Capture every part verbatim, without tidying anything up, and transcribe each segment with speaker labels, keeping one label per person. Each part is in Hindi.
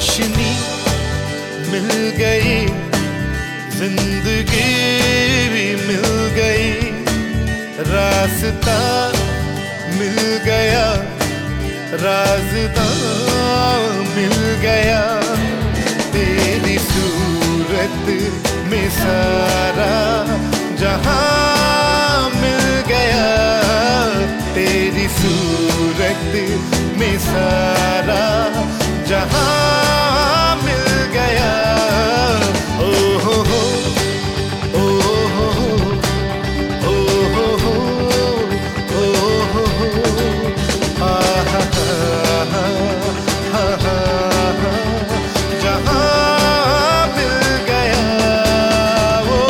Speaker 1: रोशनी मिल गई, जिंदगी भी मिल गई, रास्ता मिल गया, रास्ता मिल गया। तेरी सूरत में सारा जहां मिल गया, तेरी सूरत में सारा जहां मिल गया। ओ हो हो ओ हो हो ओ हो हो ओ हो हो आ हा हा हा हा जहां मिल गया। ओ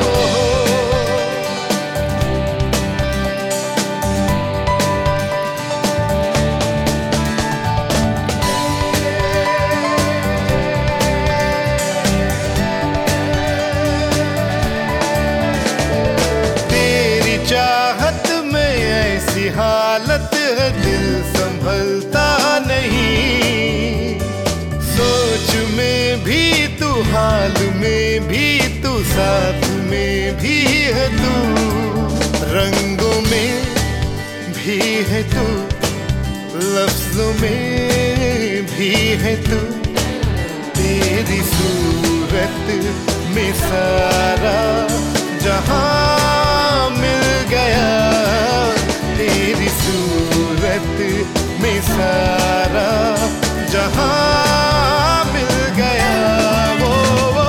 Speaker 1: चाहत में ऐसी हालत है दिल संभलता नहीं, सोच में भी तू, हाल में भी तू, साथ में भी है तू, रंगों में भी है तू, लफ्जों में भी है तू। तेरी सूरत में सारा जहां मिल गया, तेरी सूरत में सारा जहां मिल गया। वो, वो।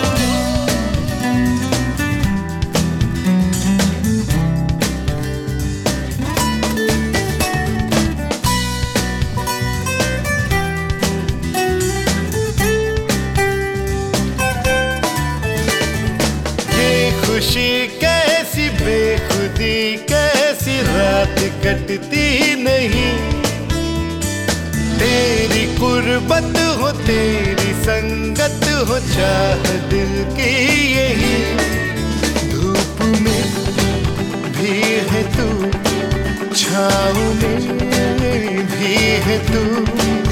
Speaker 1: ये खुशी कैसी बेखुदी कैसी रात कटती नहीं, तेरी कुर्बत हो तेरी संगत हो चाह दिल की यही, धूप में भी है तू, छाँव में भी है तू,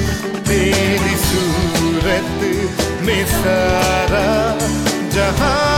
Speaker 1: तेरी सूरत में सारा जहां